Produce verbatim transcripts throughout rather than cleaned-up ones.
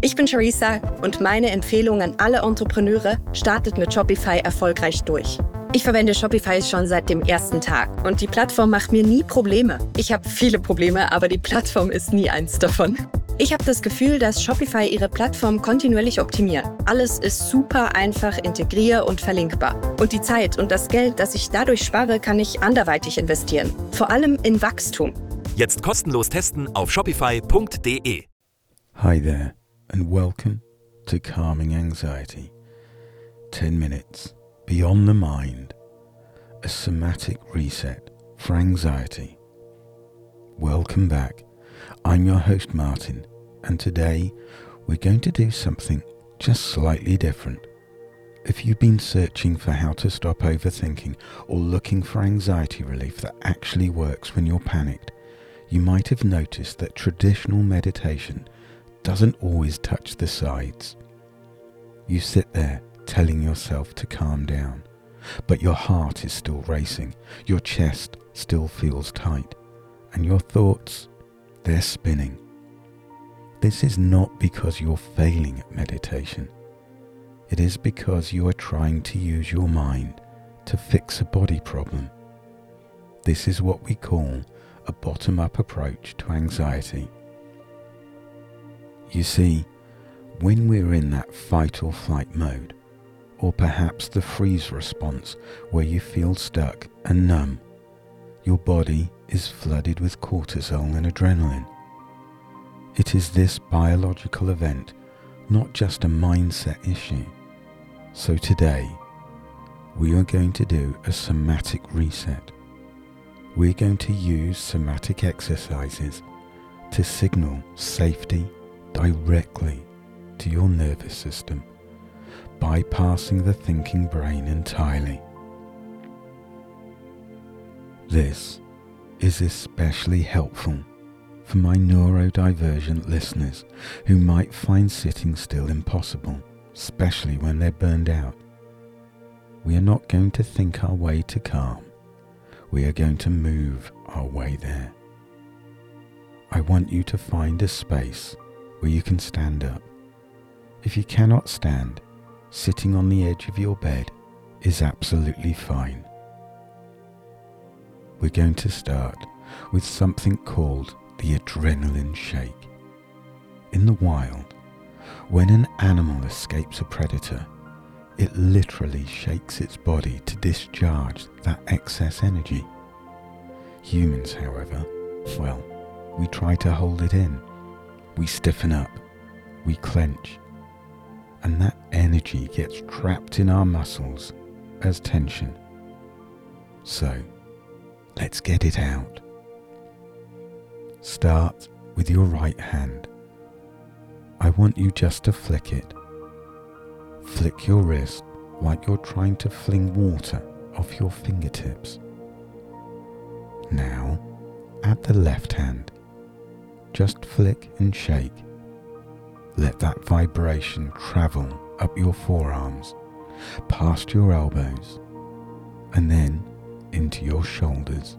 Ich bin Charissa und meine Empfehlung an alle Entrepreneure: startet mit Shopify erfolgreich durch. Ich verwende Shopify schon seit dem ersten Tag und die Plattform macht mir nie Probleme. Ich habe viele Probleme, aber die Plattform ist nie eins davon. Ich habe das Gefühl, dass Shopify ihre Plattform kontinuierlich optimiert. Alles ist super einfach integrier- und verlinkbar. Und die Zeit und das Geld, das ich dadurch spare, kann ich anderweitig investieren. Vor allem in Wachstum. Jetzt kostenlos testen auf shopify punkt de. Hi there and welcome to Calming Anxiety. ten minutes beyond the mind. A somatic reset for anxiety. Welcome back. I'm your host Martin, and today we're going to do something just slightly different. If you've been searching for how to stop overthinking or looking for anxiety relief that actually works when you're panicked, you might have noticed that traditional meditation doesn't always touch the sides. You sit there telling yourself to calm down, but your heart is still racing, your chest still feels tight, and your thoughts, they're spinning. This is not because you're failing at meditation. It is because you are trying to use your mind to fix a body problem. This is what we call a bottom-up approach to anxiety. You see, when we're in that fight or flight mode, or perhaps the freeze response where you feel stuck and numb, your body is flooded with cortisol and adrenaline. It is this biological event, not just a mindset issue. So today, we are going to do a somatic reset. We're going to use somatic exercises to signal safety directly to your nervous system, bypassing the thinking brain entirely. This is especially helpful for my neurodivergent listeners who might find sitting still impossible, especially when they're burned out. We are not going to think our way to calm. We are going to move our way there. I want you to find a space where you can stand up. If you cannot stand, sitting on the edge of your bed is absolutely fine. We're going to start with something called the adrenaline shake. In the wild, when an animal escapes a predator, it literally shakes its body to discharge that excess energy. Humans, however, well, we try to hold it in. We stiffen up, we clench, and that energy gets trapped in our muscles as tension. So, let's get it out. Start with your right hand. I want you just to flick it. Flick your wrist like you're trying to fling water off your fingertips. Now, add the left hand. Just flick and shake. Let that vibration travel up your forearms, past your elbows, and then into your shoulders.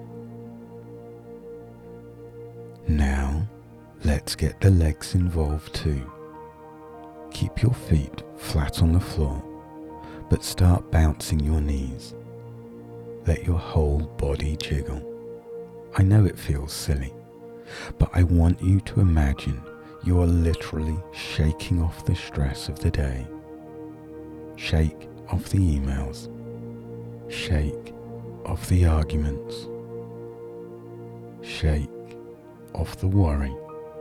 Now, let's get the legs involved too. Keep your feet flat on the floor, but start bouncing your knees. Let your whole body jiggle. I know it feels silly, but I want you to imagine you are literally shaking off the stress of the day. Shake off the emails. Shake off the arguments. Shake off the worry.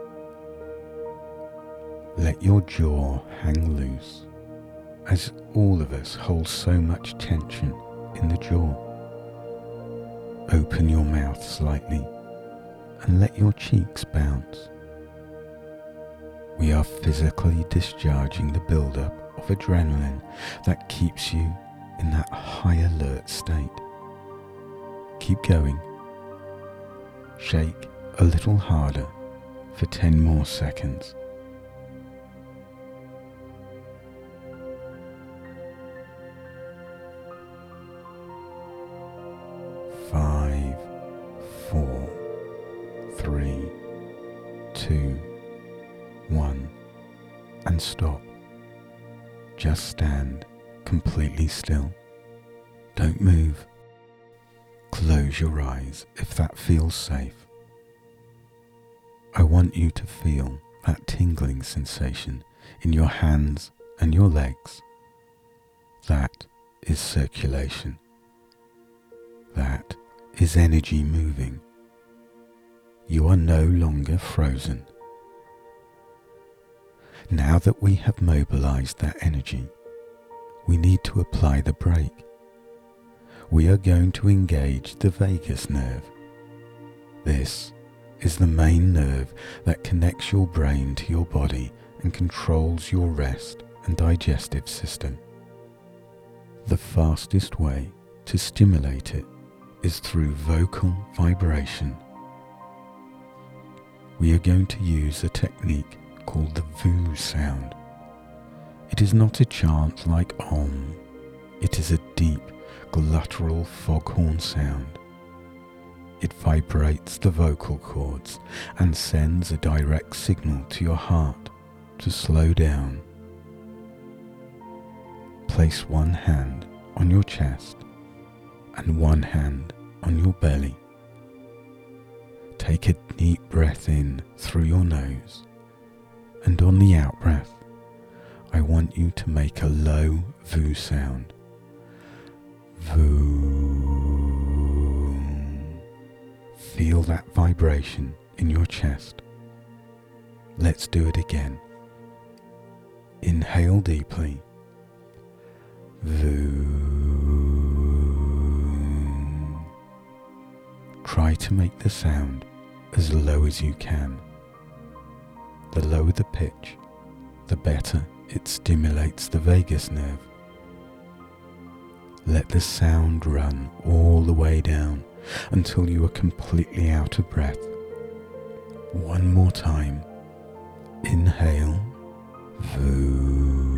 Let your jaw hang loose, as all of us hold so much tension in the jaw. Open your mouth slightly and let your cheeks bounce. We are physically discharging the buildup of adrenaline that keeps you in that high alert state. Keep going. Shake a little harder for ten more seconds. Five, four, three, two, one. and stop. Just stand completely still. Don't move. Close your eyes if that feels safe. I want you to feel that tingling sensation in your hands and your legs. That is circulation. That is energy moving. You are no longer frozen. Now that we have mobilized that energy, we need to apply the brake. We are going to engage the vagus nerve. This is the main nerve that connects your brain to your body and controls your rest and digestive system. The fastest way to stimulate it is through vocal vibration. We are going to use a technique called the V sound. It is not a chant like Om. It is a deep, guttural foghorn sound. It vibrates the vocal cords and sends a direct signal to your heart to slow down. Place one hand on your chest and one hand on your belly. Take a deep breath in through your nose, and on the out breath, I want you to make a low V sound. Voo. Feel that vibration in your chest. Let's do it again. Inhale deeply. Voo. Try to make the sound as low as you can. The lower the pitch, the better it stimulates the vagus nerve. Let the sound run all the way down until you are completely out of breath. One more time. Inhale. Voo.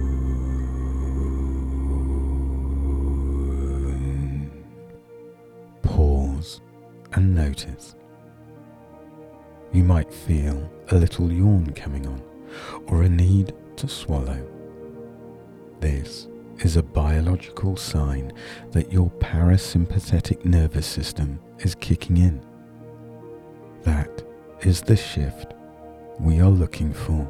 Pause and notice. You might feel a little yawn coming on or a need to swallow. This is a biological sign that your parasympathetic nervous system is kicking in. That is the shift we are looking for.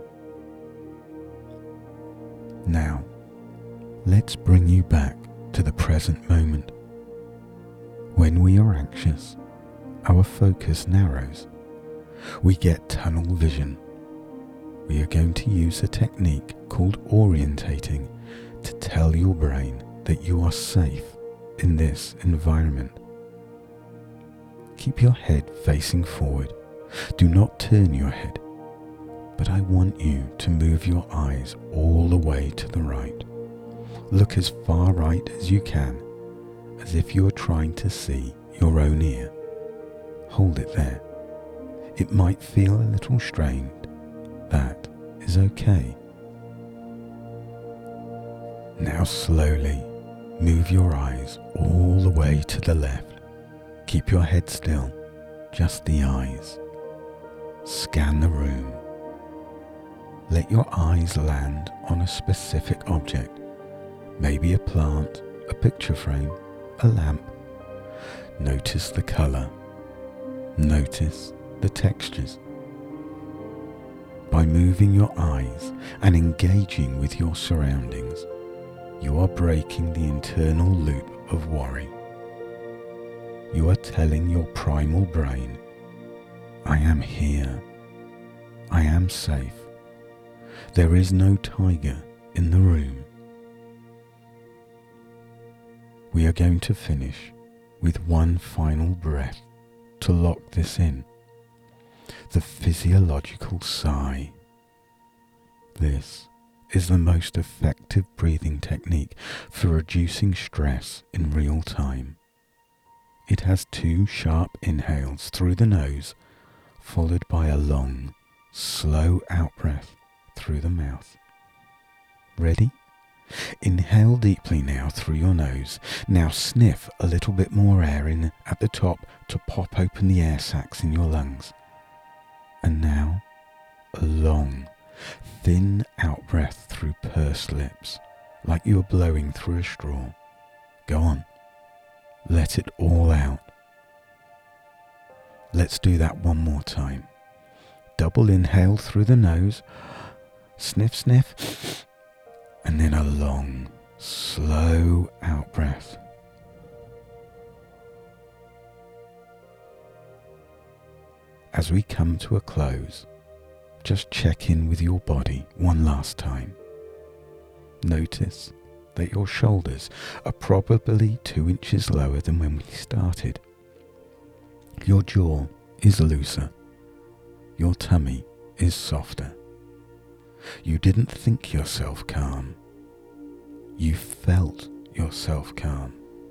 Now, let's bring you back to the present moment. When we are anxious, our focus narrows. We get tunnel vision. We are going to use a technique called orientating to tell your brain that you are safe in this environment. Keep your head facing forward. Do not turn your head, but I want you to move your eyes all the way to the right. Look as far right as you can, as if you are trying to see your own ear. Hold it there. It might feel a little strained. That is okay. Now slowly move your eyes all the way to the left. Keep your head still, just the eyes. Scan the room. Let your eyes land on a specific object, maybe a plant, a picture frame, a lamp. Notice the color. Notice the textures. By moving your eyes and engaging with your surroundings, you are breaking the internal loop of worry. You are telling your primal brain, I am here. I am safe. There is no tiger in the room. We are going to finish with one final breath to lock this in. The physiological sigh. This is the most effective breathing technique for reducing stress in real time. It has two sharp inhales through the nose, followed by a long, slow out-breath through the mouth. Ready? Inhale deeply now through your nose. Now sniff a little bit more air in at the top to pop open the air sacs in your lungs. And now, a long, thin out-breath through pursed lips, like you are blowing through a straw. Go on, let it all out. Let's do that one more time. Double inhale through the nose, sniff, sniff, and then a long, slow out breath. As we come to a close, just check in with your body one last time. Notice that your shoulders are probably two inches lower than when we started. Your jaw is looser. Your tummy is softer. You didn't think yourself calm. You felt yourself calm.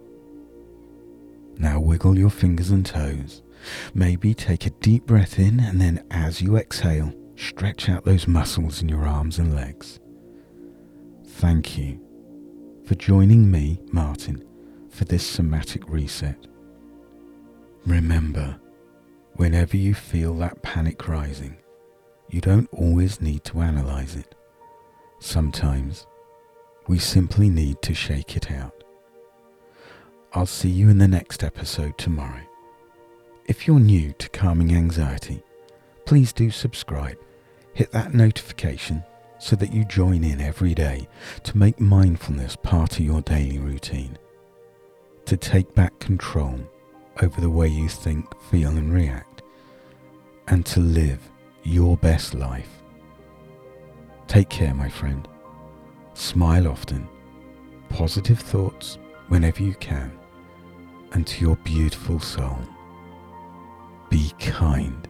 Now wiggle your fingers and toes. Maybe take a deep breath in, and then as you exhale, stretch out those muscles in your arms and legs. Thank you for joining me, Martin, for this somatic reset. Remember, whenever you feel that panic rising, you don't always need to analyze it. Sometimes we simply need to shake it out. I'll see you in the next episode tomorrow. If you're new to Calming Anxiety, please do subscribe. Hit that notification so that you join in every day to make mindfulness part of your daily routine. To take back control over the way you think, feel and react, and to live your best life. Take care, my friend. Smile often. Positive thoughts whenever you can. And to your beautiful soul, be kind.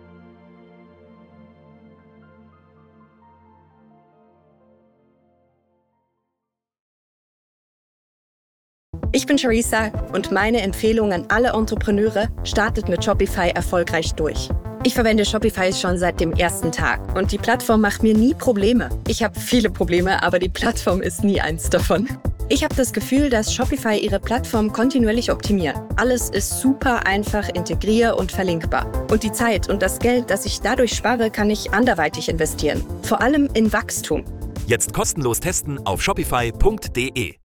Ich bin Charissa und meine Empfehlung an alle Entrepreneure: startet mit Shopify erfolgreich durch. Ich verwende Shopify schon seit dem ersten Tag und die Plattform macht mir nie Probleme. Ich habe viele Probleme, aber die Plattform ist nie eins davon. Ich habe das Gefühl, dass Shopify ihre Plattform kontinuierlich optimiert. Alles ist super einfach integrier- und verlinkbar. Und die Zeit und das Geld, das ich dadurch spare, kann ich anderweitig investieren. Vor allem in Wachstum. Jetzt kostenlos testen auf shopify punkt de.